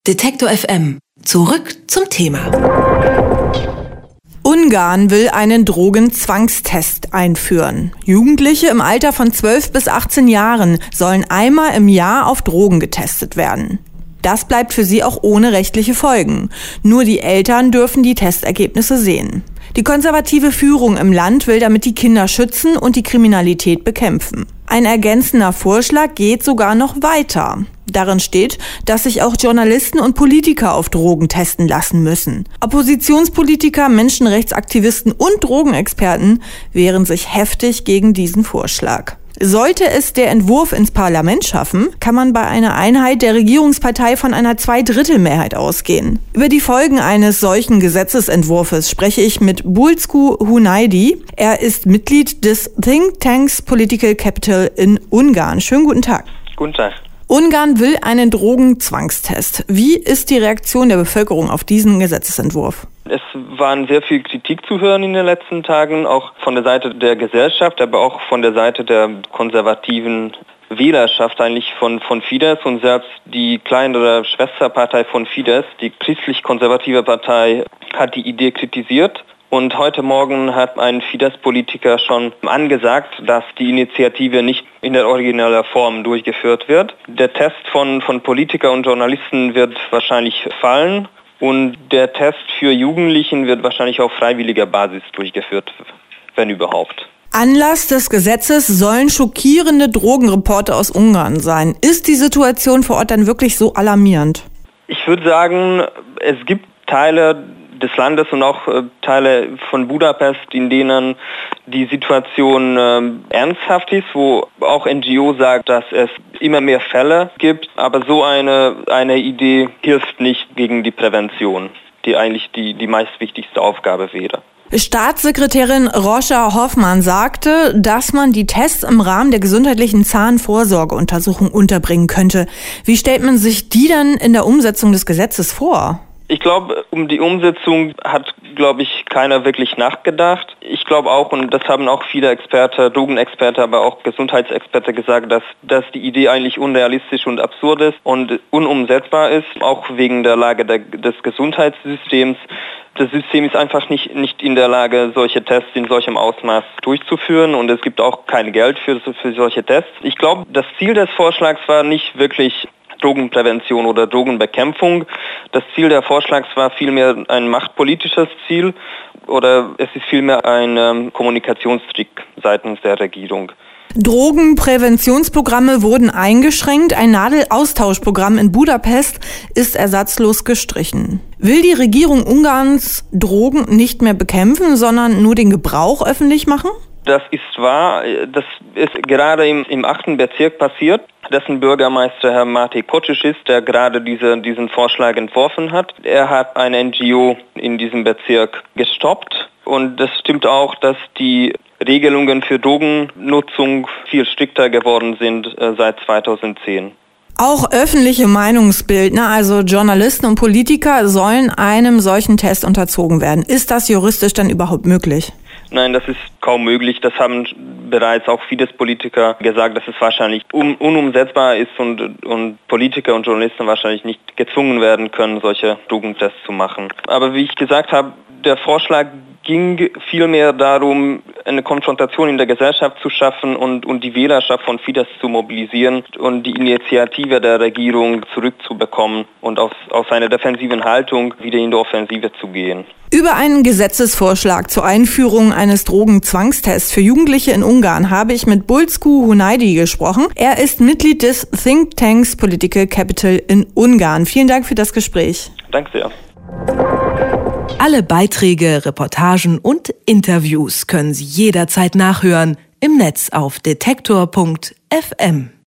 Detektor FM. Zurück zum Thema. Ungarn will einen Drogenzwangstest einführen. Jugendliche im Alter von 12 bis 18 Jahren sollen einmal im Jahr auf Drogen getestet werden. Das bleibt für sie auch ohne rechtliche Folgen. Nur die Eltern dürfen die Testergebnisse sehen. Die konservative Führung im Land will damit die Kinder schützen und die Kriminalität bekämpfen. Ein ergänzender Vorschlag geht sogar noch weiter. Darin steht, dass sich auch Journalisten und Politiker auf Drogen testen lassen müssen. Oppositionspolitiker, Menschenrechtsaktivisten und Drogenexperten wehren sich heftig gegen diesen Vorschlag. Sollte es der Entwurf ins Parlament schaffen, kann man bei einer Einheit der Regierungspartei von einer Zweidrittelmehrheit ausgehen. Über die Folgen eines solchen Gesetzesentwurfs spreche ich mit Bulcku Hunyadi. Er ist Mitglied des Think Tanks Political Capital in Ungarn. Schönen guten Tag. Guten Tag. Ungarn will einen Drogenzwangstest. Wie ist die Reaktion der Bevölkerung auf diesen Gesetzesentwurf? Es waren sehr viel Kritik zu hören in den letzten Tagen, auch von der Seite der Gesellschaft, aber auch von der Seite der konservativen Wählerschaft eigentlich von Fidesz, und selbst die kleinere Schwesterpartei von Fidesz, die christlich-konservative Partei, hat die Idee kritisiert. Und heute Morgen hat ein Fidesz-Politiker schon angesagt, dass die Initiative nicht in der originellen Form durchgeführt wird. Der Test von Politikern und Journalisten wird wahrscheinlich fallen, und der Test für Jugendlichen wird wahrscheinlich auf freiwilliger Basis durchgeführt, wenn überhaupt. Anlass des Gesetzes sollen schockierende Drogenreporte aus Ungarn sein. Ist die Situation vor Ort dann wirklich so alarmierend? Ich würde sagen, es gibt Teile des Landes und auch Teile von Budapest, in denen die Situation ernsthaft ist, wo auch NGO sagt, dass es immer mehr Fälle gibt, aber so eine Idee hilft nicht gegen die Prävention, die eigentlich die meistwichtigste Aufgabe wäre. Staatssekretärin Róża Hoffmann sagte, dass man die Tests im Rahmen der gesundheitlichen Zahnvorsorgeuntersuchung unterbringen könnte. Wie stellt man sich die dann in der Umsetzung des Gesetzes vor? Ich glaube, um die Umsetzung hat, keiner wirklich nachgedacht. Ich glaube auch, und das haben auch viele Experten, Drogenexperten, aber auch Gesundheitsexperten gesagt, dass die Idee eigentlich unrealistisch und absurd ist und unumsetzbar ist, auch wegen der Lage des Gesundheitssystems. Das System ist einfach nicht in der Lage, solche Tests in solchem Ausmaß durchzuführen, und es gibt auch kein Geld für solche Tests. Ich glaube, das Ziel des Vorschlags war nicht wirklich Drogenprävention oder Drogenbekämpfung. Das Ziel der Vorschlags war vielmehr ein machtpolitisches Ziel, oder es ist vielmehr ein Kommunikationstrick seitens der Regierung. Drogenpräventionsprogramme wurden eingeschränkt. Ein Nadelaustauschprogramm in Budapest ist ersatzlos gestrichen. Will die Regierung Ungarns Drogen nicht mehr bekämpfen, sondern nur den Gebrauch öffentlich machen? Das ist wahr. Das ist gerade im 8. Bezirk passiert. Dessen Bürgermeister, Herr Máté Kocsis, ist, der gerade diesen Vorschlag entworfen hat. Er hat eine NGO in diesem Bezirk gestoppt. Und das stimmt auch, dass die Regelungen für Drogennutzung viel strikter geworden sind seit 2010. Auch öffentliche Meinungsbildner, also Journalisten und Politiker, sollen einem solchen Test unterzogen werden. Ist das juristisch dann überhaupt möglich? Nein, das ist kaum möglich. Das haben bereits auch Fidesz-Politiker gesagt, dass es wahrscheinlich unumsetzbar ist und Politiker und Journalisten wahrscheinlich nicht gezwungen werden können, solche Drogentests zu machen. Aber wie ich gesagt habe, der Vorschlag ging vielmehr darum, eine Konfrontation in der Gesellschaft zu schaffen und die Wählerschaft von Fidesz zu mobilisieren und die Initiative der Regierung zurückzubekommen und aus einer defensiven Haltung wieder in die Offensive zu gehen. Über einen Gesetzesvorschlag zur Einführung eines Drogenzwangstests für Jugendliche in Ungarn habe ich mit Bulcku Hunyadi gesprochen. Er ist Mitglied des Think Tanks Political Capital in Ungarn. Vielen Dank für das Gespräch. Danke sehr. Alle Beiträge, Reportagen und Interviews können Sie jederzeit nachhören im Netz auf detektor.fm.